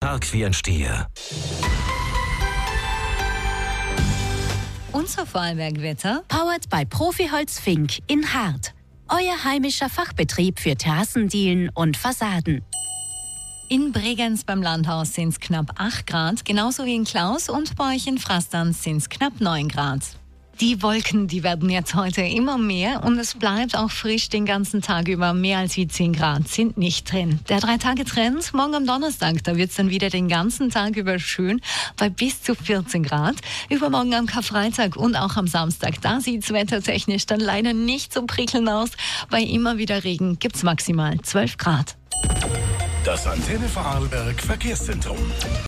stark wie ein Stier. Unser Vorarlberg-Wetter Powered by Profiholz Fink in Hart. Euer heimischer Fachbetrieb für Terrassendielen und Fassaden. in Bregenz beim Landhaus sind es knapp 8 Grad, genauso wie in Klaus, und bei euch in Frastanz sind es knapp 9 Grad. Die Wolken, die werden jetzt heute immer mehr und es bleibt auch frisch den ganzen Tag über. Mehr als wie 10 Grad sind nicht drin. Der 3-Tage-Trend, morgen am Donnerstag, da wird es dann wieder den ganzen Tag über schön bei bis zu 14 Grad. Übermorgen am Karfreitag und auch am Samstag, da sieht es wettertechnisch dann leider nicht so prickelnd aus. Bei immer wieder Regen gibt es maximal 12 Grad. Das Antenne Vorarlberg Verkehrszentrum.